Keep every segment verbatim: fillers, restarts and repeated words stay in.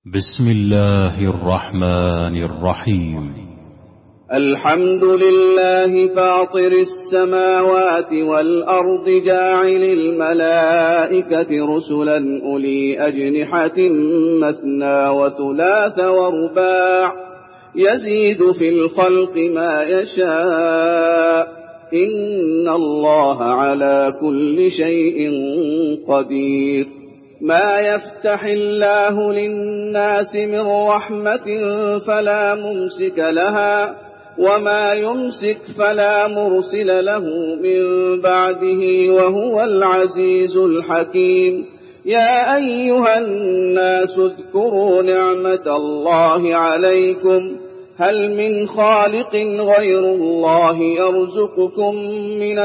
بسم الله الرحمن الرحيم. الحمد لله فاطر السماوات والأرض جاعل الملائكة رسلا أولي أجنحة مثنى وثلاث ورباع يزيد في الخلق ما يشاء إن الله على كل شيء قدير. ما يفتح الله للناس من رحمة فلا ممسك لها وما يمسك فلا مرسل له من بعده وهو العزيز الحكيم. يا أيها الناس اذكروا نعمة الله عليكم هل من خالق غير الله يرزقكم من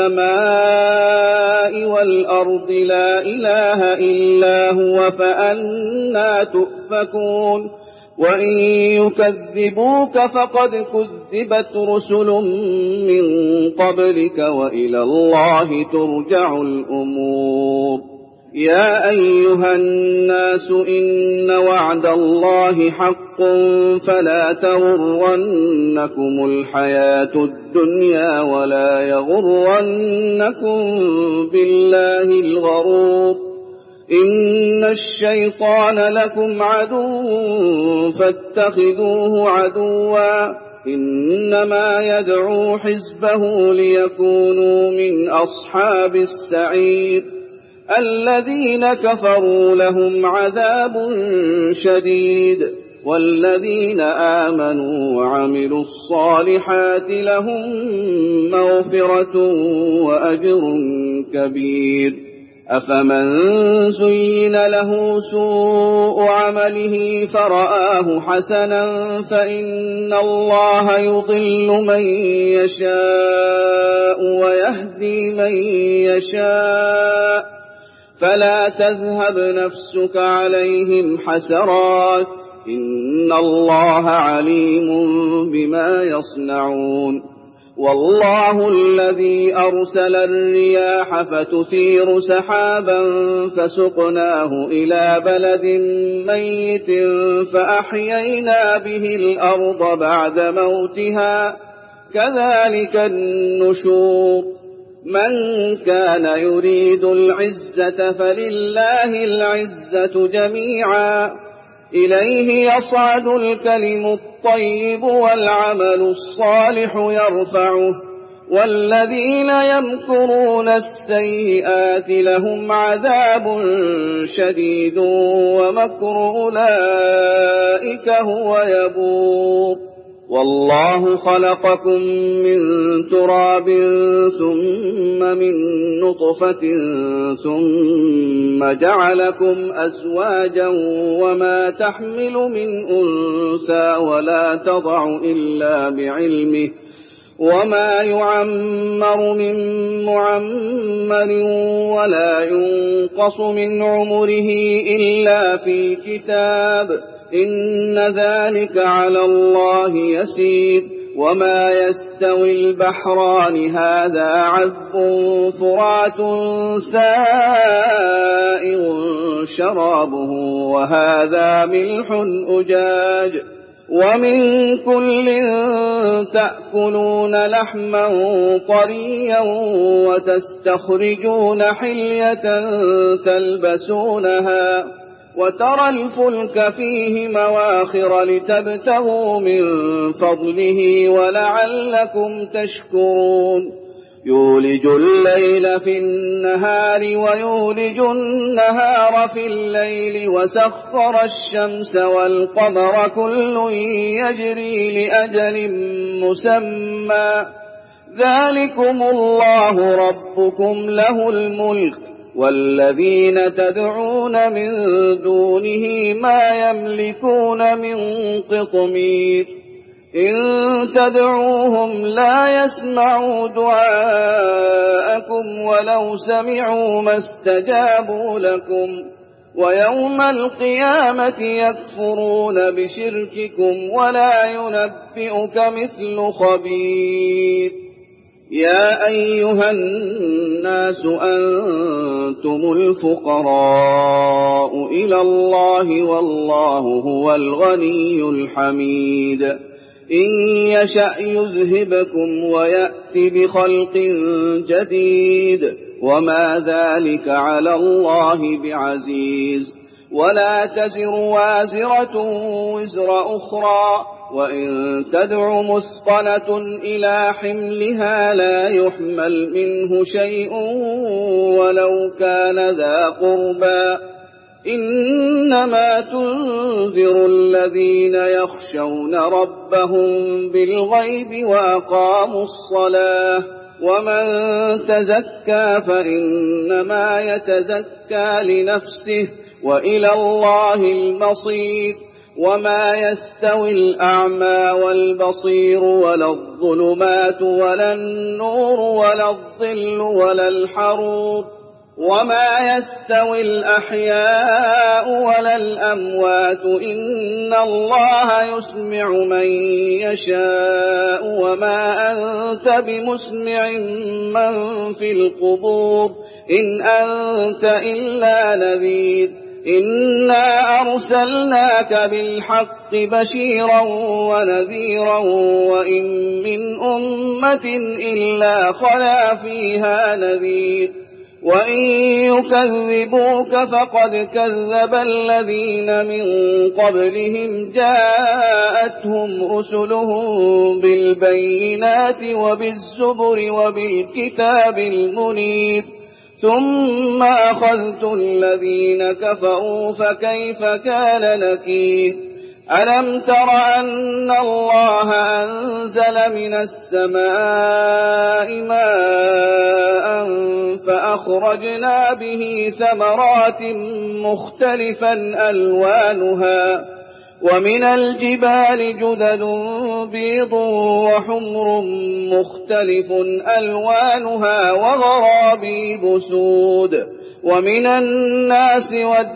السماء والأرض لا إله إلا هو فأنى تؤفكون. وإن يكذبوك فقد كذبت رسل من قبلك وإلى الله ترجع الأمور. يا أيها الناس إن وعد الله حق فلا تغرنكم الحياة الدنيا ولا يغرنكم بالله الغرور. إن الشيطان لكم عدو فاتخذوه عدوا إنما يدعو حزبه ليكونوا من أصحاب السعير. الذين كفروا لهم عذاب شديد والذين آمنوا وعملوا الصالحات لهم مغفرة وأجر كبير. أفمن زين له سوء عمله فرآه حسنا فإن الله يضل من يشاء ويهدي من يشاء فلا تذهب نفسك عليهم حسرات إن الله عليم بما يصنعون. والله الذي أرسل الرياح فتثير سحابا فسقناه إلى بلد ميت فأحيينا به الأرض بعد موتها كذلك النشور. من كان يريد العزة فلله العزة جميعا إليه يصعد الكلم الطيب والعمل الصالح يرفعه والذين يمكرون السيئات لهم عذاب شديد ومكر أولئك هو يبور. والله خلقكم من تراب ثم من نطفة ثم جعلكم أزواجا وما تحمل من أنثى ولا تضع إلا بعلمه وما يعمر من معمر ولا ينقص من عمره إلا في كتاب إن ذلك على الله يسير. وما يستوي البحران هذا عذب فرات سائغ شرابه وهذا ملح أجاج ومن كل تأكلون لحما طريا وتستخرجون حلية تلبسونها وترى الفلك فيه مواخر لتبتغوا من فضله ولعلكم تشكرون. يولج الليل في النهار ويولج النهار في الليل وسخر الشمس والقمر كل يجري لأجل مسمى ذلكم الله ربكم له الملك والذين تدعون من دونه ما يملكون من قطمير. إن تدعوهم لا يسمعوا دعاءكم ولو سمعوا ما استجابوا لكم ويوم القيامة يكفرون بشرككم ولا ينبئك مثل خبير. يا أيها الناس أنتم الفقراء إلى الله والله هو الغني الحميد إن يشأ يذهبكم ويأت بخلق جديد وما ذلك على الله بعزيز ولا تزر وازرة وزر أخرى وإن تدع مثقلة إلى حملها لا يحمل منه شيء ولو كان ذا قربى إنما تنذر الذين يخشون ربهم بالغيب وأقاموا الصلاة ومن تزكى فإنما يتزكى لنفسه وإلى الله المصير وما يستوي الأعمى والبصير ولا الظلمات ولا النور ولا الظل ولا الحرور وما يستوي الأحياء ولا الأموات إن الله يسمع من يشاء وما أنت بمسمع من في القبور إن أنت إلا نذير إنا أرسلناك بالحق بشيرا ونذيرا وإن من أمة إلا خلا فيها نذير وإن يكذبوك فقد كذب الذين من قبلهم جاءتهم رسلهم بالبينات وبالزبر وبالكتاب المنير ثم أخذت الذين كفروا فكيف كان نكير ألم تر أن الله أنزل من السماء ماء فأخرجنا به ثمرات مختلفا ألوانها ومن الجبال جدد بيض وحمر مختلف ألوانها وغرابيب سود ومن الناس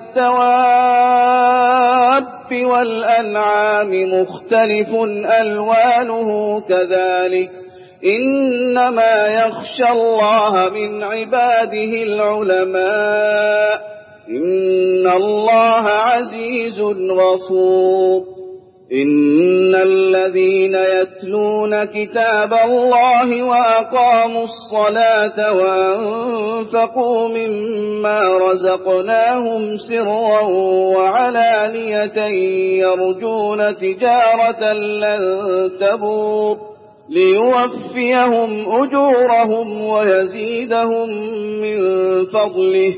والدواب والأنعام مختلف ألوانه كذلك إنما يخشى الله من عباده العلماء إن الله عزيز غفور إن الذين يتلون كتاب الله وأقاموا الصلاة وأنفقوا مما رزقناهم سرا وعلانية يرجون تجارة لن تبور ليوفيهم أجورهم ويزيدهم من فضله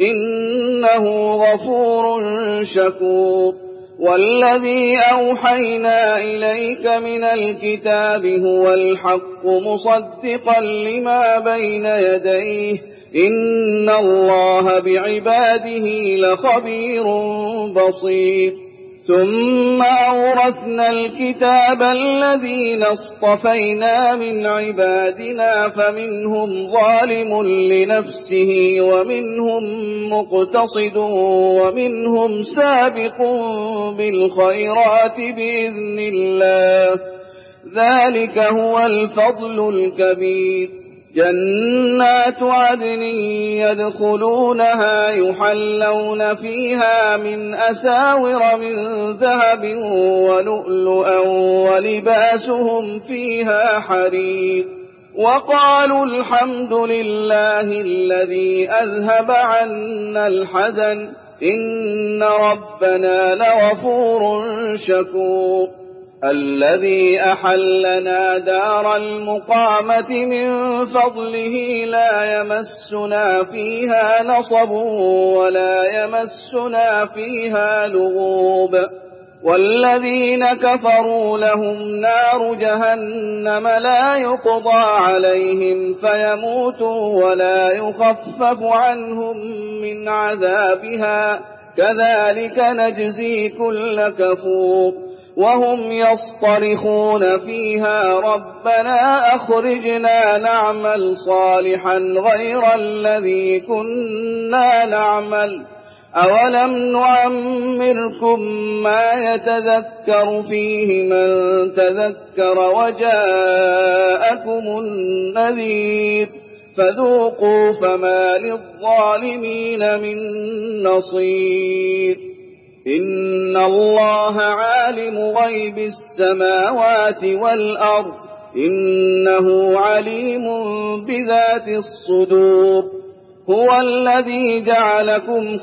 إنه غفور شكور والذي أوحينا إليك من الكتاب هو الحق مصدقا لما بين يديه إن الله بعباده لخبير بصير ثم أورثنا الكتاب الذين اصطفينا من عبادنا فمنهم ظالم لنفسه ومنهم مقتصد ومنهم سابق بالخيرات بإذن الله ذلك هو الفضل الكبير جنات عدن يدخلونها يحلون فيها من أساور من ذهب ولؤلؤا ولباسهم فيها حرير وقالوا الحمد لله الذي أذهب عنا الحزن إن ربنا لغفور شكور الذي أحلنا دار المقامة من فضله لا يمسنا فيها نصب ولا يمسنا فيها لغوب والذين كفروا لهم نار جهنم لا يقضى عليهم فيموتوا ولا يخفف عنهم من عذابها كذلك نجزي كل كفور وهم يصطرخون فيها ربنا أخرجنا نعمل صالحا غير الذي كنا نعمل أولم نعمركم ما يتذكر فيه من تذكر وجاءكم النذير فذوقوا فما للظالمين من نصير إن الله عالم غيب السماوات والأرض إنه عليم بذات الصدور هو الذي جعلكم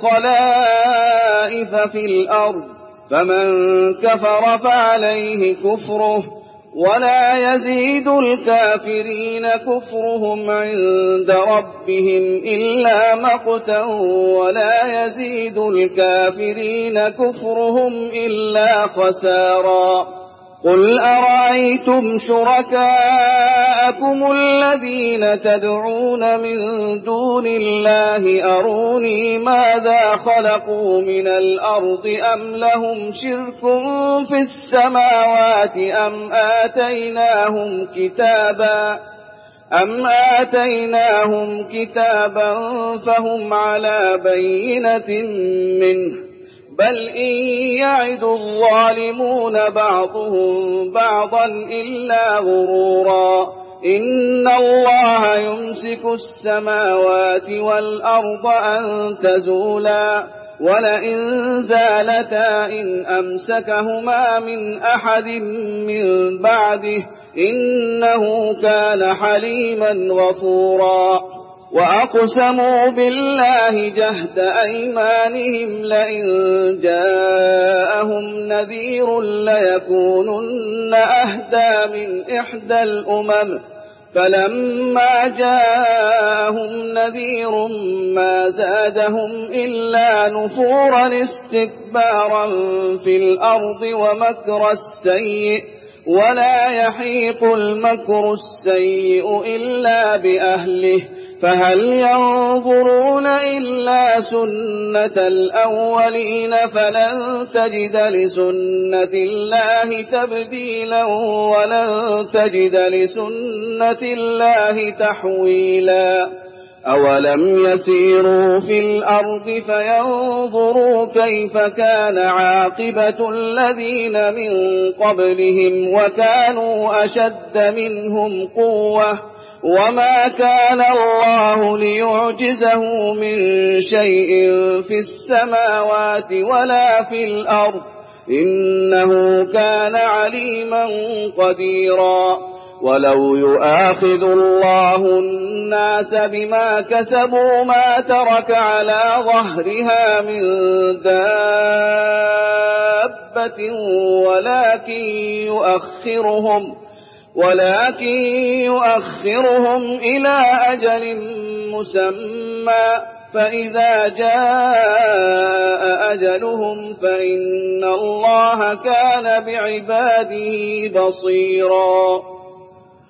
خلائف في الأرض فمن كفر فعليه كفره ولا يزيد الكافرين كفرهم عند ربهم إلا مقتا ولا يزيد الكافرين كفرهم إلا خسارا قل أرأيتم شركاءكم الذين تدعون من دون الله أروني ماذا خلقوا من الأرض أم لهم شرك في السماوات أم آتيناهم كتابا أم آتيناهم كتابا فهم على بينة منه بل إن يعد الظالمون بعضهم بعضا إلا غرورا إن الله يمسك السماوات والأرض أن تزولا ولئن زالتا إن أمسكهما من أحد من بعده إنه كان حليما غفورا وأقسموا بالله جهد أيمانهم لئن جاءهم نذير ليكونن أهدى من إحدى الأمم فلما جاءهم نذير ما زادهم إلا نفورا استكبارا في الأرض ومكر السيء ولا يحيق المكر السيء إلا بأهله فهل ينظرون إلا سنة الأولين فلن تجد لسنة الله تبديلا ولن تجد لسنة الله تحويلا أولم يسيروا في الأرض فينظروا كيف كان عاقبة الذين من قبلهم وكانوا أشد منهم قوة وما كان الله ليعجزه من شيء في السماوات ولا في الأرض إنه كان عليما قديرا ولو يؤاخذ الله الناس بما كسبوا ما ترك على ظهرها من دابة ولكن يؤخرهم ولكن يؤخرهم إلى أجل مسمى فإذا جاء أجلهم فإن الله كان بعباده بصيرا